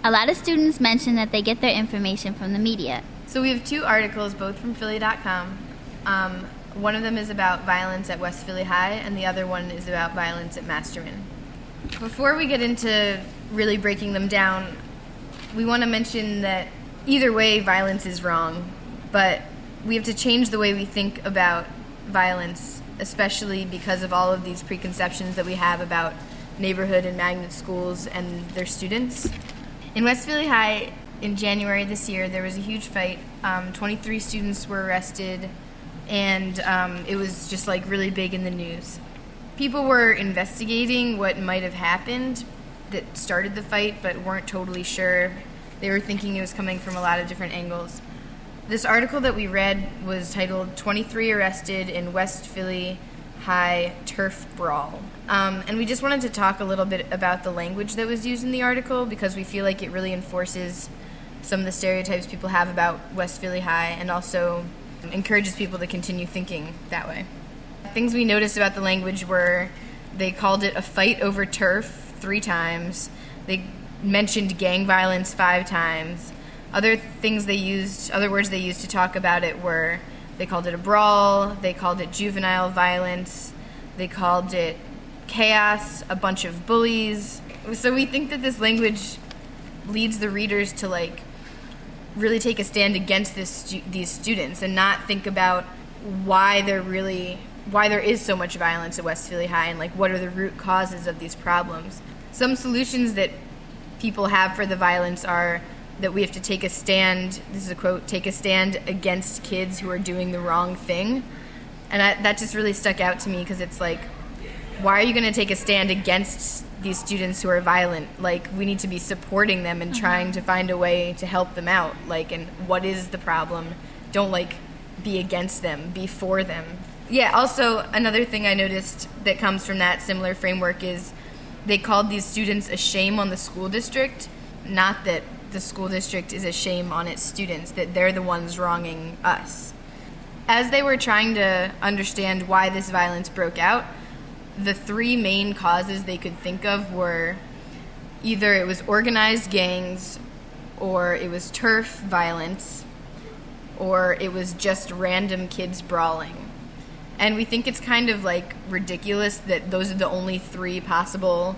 A lot of students mention that they get their information from the media. So we have 2 articles, both from Philly.com. One of them is about violence at West Philly High, and the other one is about violence at Masterman. Before we get into really breaking them down, we want to mention that either way, violence is wrong, but we have to change the way we think about violence, especially because of all of these preconceptions that we have about neighborhood and magnet schools and their students. In West Philly High, in January this year, there was a huge fight. 23 students were arrested, and it was just like really big in the news. People were investigating what might have happened that started the fight, but weren't totally sure. They were thinking it was coming from a lot of different angles. This article that we read was titled 23 Arrested in West Philly High Turf Brawl. And we just wanted to talk a little bit about the language that was used in the article because we feel like it really enforces some of the stereotypes people have about West Philly High and also encourages people to continue thinking that way. Things we noticed about the language were they called it a fight over turf 3 times. They mentioned gang violence 5 times. Other words they used to talk about it were they called it a brawl, they called it juvenile violence, they called it chaos, a bunch of bullies. So we think that this language leads the readers to really take a stand against these students and not think about why there is so much violence at West Philly High and what are the root causes of these problems. Some solutions that people have for the violence are that we have to take a stand, this is a quote, take a stand against kids who are doing the wrong thing. And that just really stuck out to me because it's why are you going to take a stand against these students who are violent? We need to be supporting them and trying to find a way to help them out. And what is the problem? Don't be against them, be for them. Yeah, also another thing I noticed that comes from that similar framework is they called these students a shame on the school district, not that the school district is a shame on its students, that they're the ones wronging us. As they were trying to understand why this violence broke out, the 3 main causes they could think of were either it was organized gangs, or it was turf violence, or it was just random kids brawling. And we think it's kind of ridiculous that those are the only 3 possible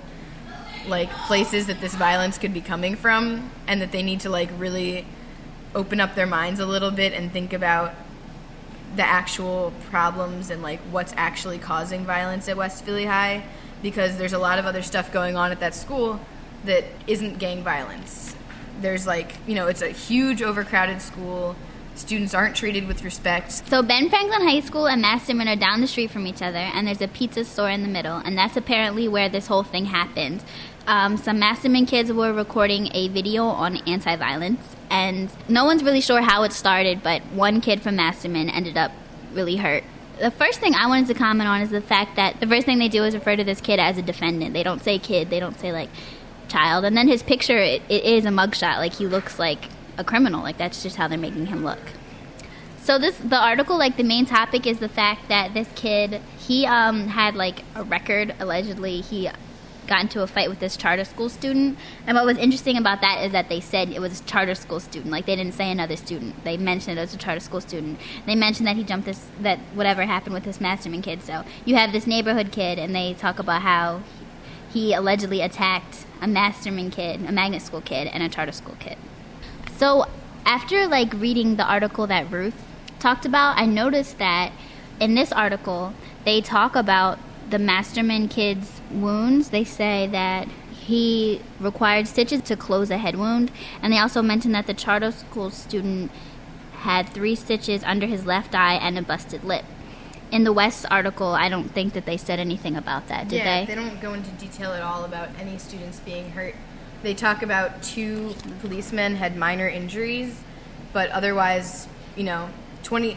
places that this violence could be coming from, and that they need to really open up their minds a little bit and think about the actual problems and what's actually causing violence at West Philly High, because there's a lot of other stuff going on at that school that isn't gang violence. There's it's a huge overcrowded school. Students aren't treated with respect. So Ben Franklin High School and Masterman are down the street from each other, and there's a pizza store in the middle, and that's apparently where this whole thing happened. Some Masterman kids were recording a video on anti-violence, and no one's really sure how it started, but one kid from Masterman ended up really hurt. The first thing I wanted to comment on is the fact that the first thing they do is refer to this kid as a defendant. They don't say kid, they don't say child, and then his picture, it is a mugshot, he looks like a criminal, that's just how they're making him look. So the article, the main topic is the fact that this kid, he had a record. Allegedly he got into a fight with this charter school student, and what was interesting about that is that they said it was a charter school student. They didn't say another student. They mentioned it as a charter school student. They mentioned that he jumped that whatever happened with this Masterman kid. So you have this neighborhood kid, and they talk about how he allegedly attacked a Masterman kid, a magnet school kid, and a charter school kid. So after reading the article that Ruth talked about, I noticed that in this article they talk about the Masterman kid's wounds. They say that he required stitches to close a head wound, and they also mentioned that the charter school student had 3 stitches under his left eye and a busted lip. In the West article, I don't think that they said anything about that, did they? Yeah, they don't go into detail at all about any students being hurt. They talk about 2 policemen had minor injuries, but otherwise, 20...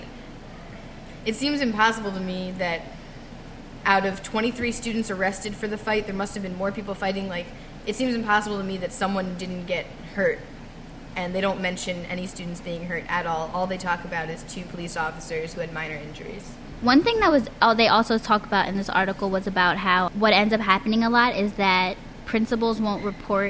It seems impossible to me that out of 23 students arrested for the fight, there must have been more people fighting. It seems impossible to me that someone didn't get hurt, and they don't mention any students being hurt at all. All they talk about is 2 police officers who had minor injuries. One thing they also talk about in this article was about how what ends up happening a lot is that principals won't report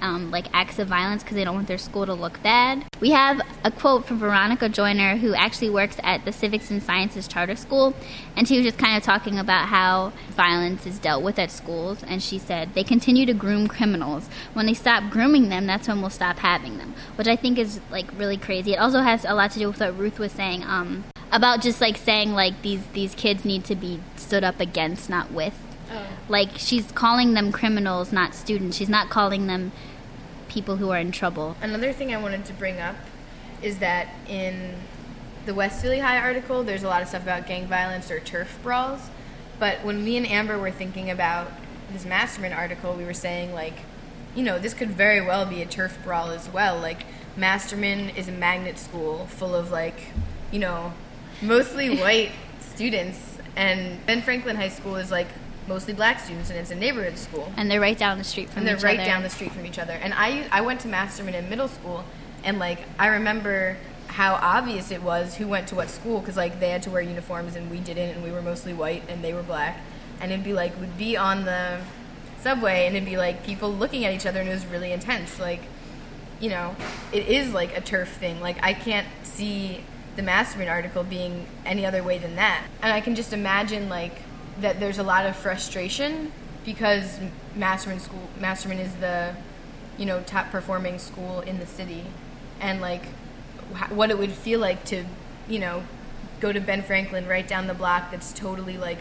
like acts of violence because they don't want their school to look bad. We have a quote from Veronica Joyner, who actually works at the Civics and Sciences Charter School, and she was just kind of talking about how violence is dealt with at schools, and she said, "They continue to groom criminals. When they stop grooming them, that's when we'll stop having them," which I think is like really crazy. It also has a lot to do with what Ruth was saying about just like saying like these kids need to be stood up against, not with. Like, she's calling them criminals, not students. She's not calling them people who are in trouble. Another thing I wanted to bring up is that in the West Philly High article, there's a lot of stuff about gang violence or turf brawls. But when me and Amber were thinking about this Masterman article, we were saying, like, you know, this could very well be a turf brawl as well. Like, Masterman is a magnet school full of, like, you know, mostly white students. And Ben Franklin High School is, like, mostly black students, and it's a neighborhood school. And they're right down the street from each other. And they're right down the street from each other. And I went to Masterman in middle school, and, like, I remember how obvious it was who went to what school, because, like, they had to wear uniforms, and we didn't, and we were mostly white, and they were black. And it'd be, like, we'd be on the subway, and it'd be, like, people looking at each other, and it was really intense. Like, you know, it is, like, a turf thing. Like, I can't see the Masterman article being any other way than that. And I can just imagine, like, that there's a lot of frustration because Masterman is the, you know, top performing school in the city, and like what it would feel like to, you know, go to Ben Franklin right down the block that's totally like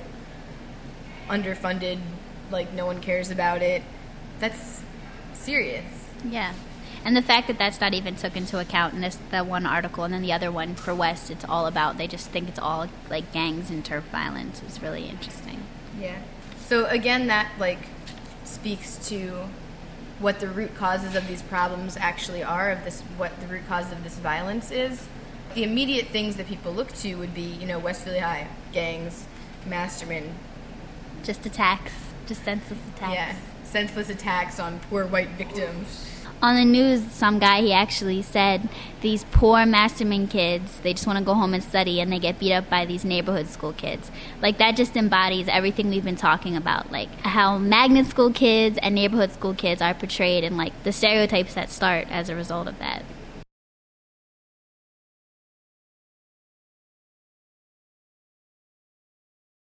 underfunded, like no one cares about it. That's serious. Yeah. And the fact that that's not even took into account in the one article, and then the other one for West, it's all about, they just think it's all like gangs and turf violence is really interesting. Yeah. So again, that like speaks to what the root causes of these problems actually are, of this, what the root cause of this violence is. The immediate things that people look to would be, you know, West Philly High, gangs, Masterman. Just attacks, just senseless attacks. Yeah, senseless attacks on poor white victims. On the news, some guy, he actually said these poor Masterman kids, they just want to go home and study, and they get beat up by these neighborhood school kids. Like, that just embodies everything we've been talking about, like how magnet school kids and neighborhood school kids are portrayed, and like the stereotypes that start as a result of that.